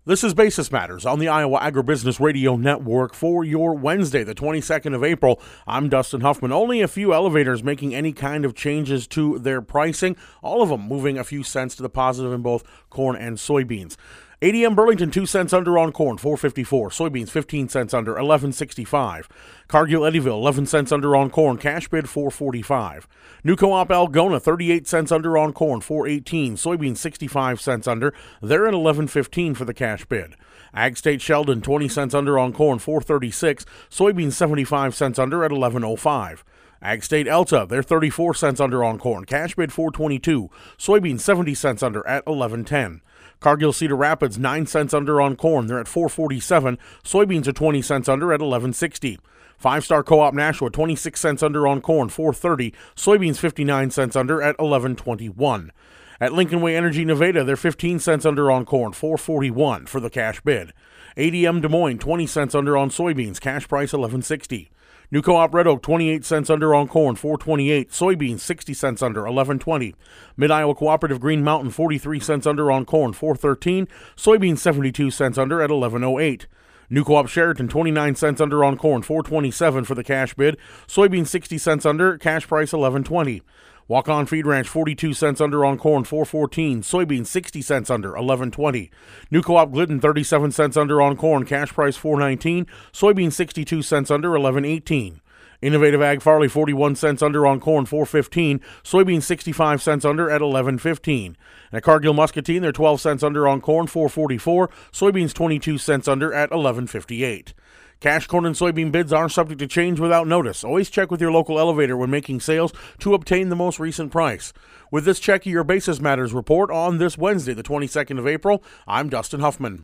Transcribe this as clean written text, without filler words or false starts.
This is Basis Matters on the Iowa Agribusiness Radio Network for your Wednesday, the 22nd of April. I'm Dustin Huffman. Only a few elevators making any kind of changes to their pricing, all of them moving a few cents to the positive in both corn and soybeans. ADM Burlington 2 cents under on corn, $4.54. Soybeans 15 cents under, $11.65. Cargill Eddyville 11 cents under on corn, cash bid $4.45. New Co-op Algona 38 cents under on corn, $4.18. Soybeans 65 cents under, they're at $11.15 for the cash bid. Ag State Sheldon 20 cents under on corn, $4.36. Soybeans 75 cents under at $11.05. Ag State Elta, they're 34 cents under on corn, cash bid $4.22. Soybeans 70 cents under at $11.10. Cargill Cedar Rapids 9 cents under on corn, they're at $4.47. Soybeans are 20 cents under at $11.60. Five Star Co-op Nashua 26 cents under on corn, $4.30. Soybeans 59 cents under at $11.21. At Lincoln Way Energy Nevada, they're 15 cents under on corn, $4.41 for the cash bid. ADM Des Moines 20 cents under on soybeans, cash price $11.60. New Co-op Red Oak 28 cents under on corn, $4.28. Soybeans 60 cents under, $11.20. Mid-Iowa Cooperative Green Mountain 43 cents under on corn, $4.13. Soybeans 72 cents under at $11.08. New Co-op Sheraton 29 cents under on corn, $4.27 for the cash bid. Soybeans 60 cents under, cash price $11.20. Walk-On Feed Ranch 42 cents under on corn, $4.14. Soybeans 60 cents under, $11.20. New Co-op Glidden 37 cents under on corn, cash price $4.19. Soybeans 62 cents under, $11.18. Innovative Ag Farley 41 cents under on corn, $4.15. Soybeans 65 cents under at $11.15. And at Cargill Muscatine, they're 12 cents under on corn, $4.44. Soybeans 22 cents under at $11.58. Cash corn and soybean bids are subject to change without notice. Always check with your local elevator when making sales to obtain the most recent price. With this check of your Basis Matters report on this Wednesday, the 22nd of April, I'm Dustin Huffman.